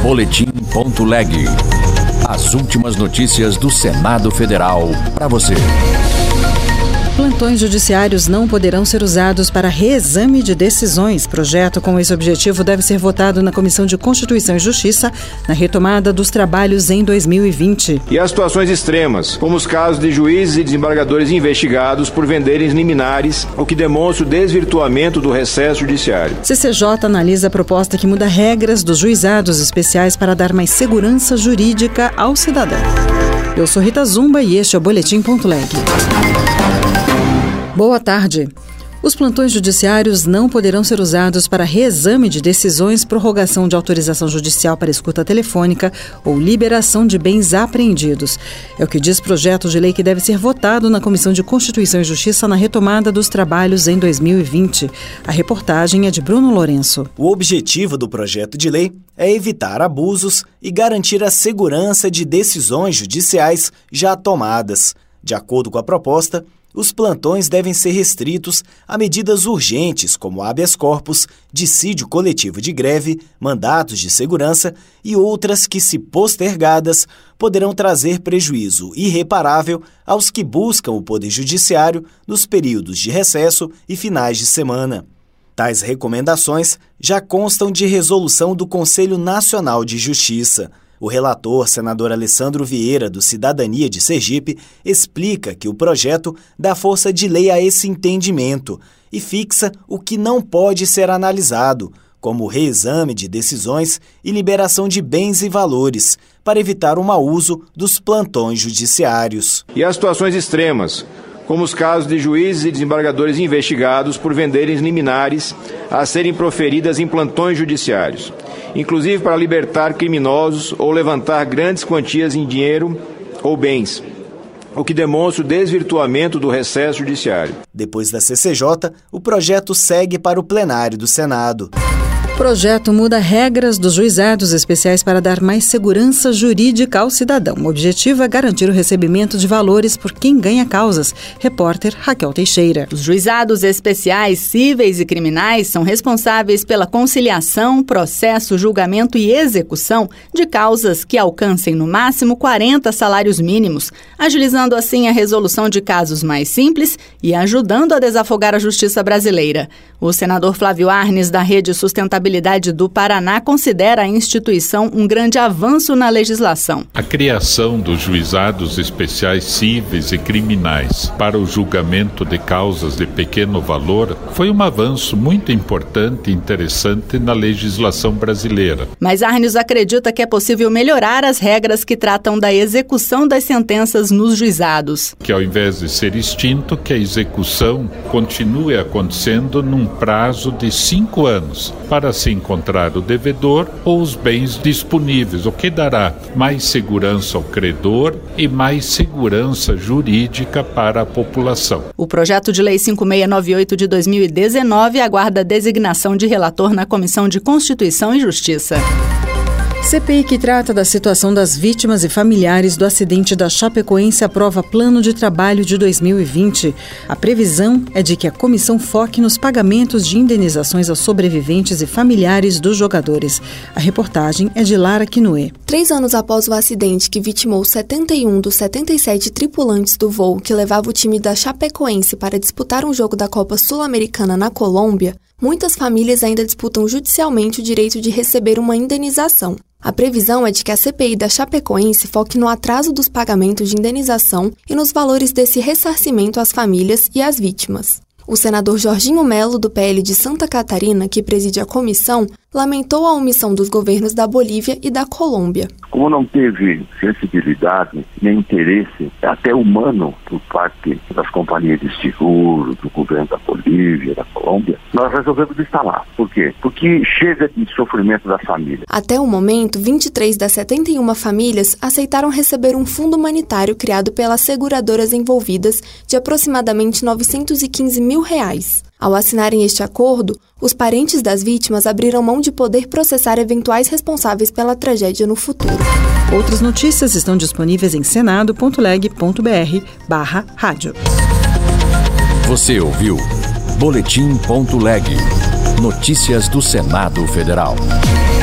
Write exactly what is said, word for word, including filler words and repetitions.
Boletim.leg. As últimas notícias do Senado Federal para você. Plantões judiciários não poderão ser usados para reexame de decisões. Projeto com esse objetivo deve ser votado na Comissão de Constituição e Justiça na retomada dos trabalhos em dois mil e vinte. E há situações extremas, como os casos de juízes e desembargadores investigados por venderem liminares, o que demonstra o desvirtuamento do recesso judiciário. C C J analisa a proposta que muda regras dos juizados especiais para dar mais segurança jurídica ao cidadão. Eu sou Rita Zumba e este é o Boletim.leg. Boa tarde. Os plantões judiciários não poderão ser usados para reexame de decisões, prorrogação de autorização judicial para escuta telefônica ou liberação de bens apreendidos. É o que diz projeto de lei que deve ser votado na Comissão de Constituição e Justiça na retomada dos trabalhos em dois mil e vinte. A reportagem é de Bruno Lourenço. O objetivo do projeto de lei é evitar abusos e garantir a segurança de decisões judiciais já tomadas. De acordo com a proposta, os plantões devem ser restritos a medidas urgentes como habeas corpus, dissídio coletivo de greve, mandatos de segurança e outras que, se postergadas, poderão trazer prejuízo irreparável aos que buscam o Poder Judiciário nos períodos de recesso e finais de semana. Tais recomendações já constam de resolução do Conselho Nacional de Justiça. O relator, senador Alessandro Vieira, do Cidadania de Sergipe, explica que o projeto dá força de lei a esse entendimento e fixa o que não pode ser analisado, como reexame de decisões e liberação de bens e valores, para evitar o mau uso dos plantões judiciários. E há situações extremas, como os casos de juízes e desembargadores investigados por venderem liminares a serem proferidas em plantões judiciários, inclusive para libertar criminosos ou levantar grandes quantias em dinheiro ou bens, o que demonstra o desvirtuamento do recesso judiciário. Depois da C C J, o projeto segue para o plenário do Senado. O projeto muda regras dos juizados especiais para dar mais segurança jurídica ao cidadão. O objetivo é garantir o recebimento de valores por quem ganha causas. Repórter Raquel Teixeira. Os juizados especiais cíveis e criminais são responsáveis pela conciliação, processo, julgamento e execução de causas que alcancem no máximo quarenta salários mínimos, agilizando assim a resolução de casos mais simples e ajudando a desafogar a justiça brasileira. O senador Flávio Arnes, da Rede Sustentabilidade do Paraná, considera a instituição um grande avanço na legislação. A criação dos juizados especiais cíveis e criminais para o julgamento de causas de pequeno valor foi um avanço muito importante e interessante na legislação brasileira. Mas Arnes acredita que é possível melhorar as regras que tratam da execução das sentenças nos juizados. Que ao invés de ser extinto, que a execução continue acontecendo num prazo de cinco anos, para se encontrar o devedor ou os bens disponíveis, o que dará mais segurança ao credor e mais segurança jurídica para a população. O projeto de lei cinco mil seiscentos e noventa e oito de dois mil e dezenove aguarda a designação de relator na Comissão de Constituição e Justiça. C P I que trata da situação das vítimas e familiares do acidente da Chapecoense aprova plano de trabalho de dois mil e vinte. A previsão é de que a comissão foque nos pagamentos de indenizações aos sobreviventes e familiares dos jogadores. A reportagem é de Lara Quinoé. Três anos após o acidente que vitimou setenta e um dos setenta e sete tripulantes do voo que levava o time da Chapecoense para disputar um jogo da Copa Sul-Americana na Colômbia, muitas famílias ainda disputam judicialmente o direito de receber uma indenização. A previsão é de que a C P I da Chapecoense foque no atraso dos pagamentos de indenização e nos valores desse ressarcimento às famílias e às vítimas. O senador Jorginho Melo, do P L de Santa Catarina, que preside a comissão, lamentou a omissão dos governos da Bolívia e da Colômbia. Como não teve sensibilidade nem interesse, até humano, por parte das companhias de seguro, do governo da Bolívia, da Colômbia, nós resolvemos instalar. Por quê? Porque chega de sofrimento da família. Até o momento, vinte e três das setenta e uma famílias aceitaram receber um fundo humanitário criado pelas seguradoras envolvidas de aproximadamente novecentos e quinze mil reais. Ao assinarem este acordo, os parentes das vítimas abriram mão de poder processar eventuais responsáveis pela tragédia no futuro. Outras notícias estão disponíveis em senado ponto leg ponto br barra rádio. Você ouviu Boletim.leg. Notícias do Senado Federal.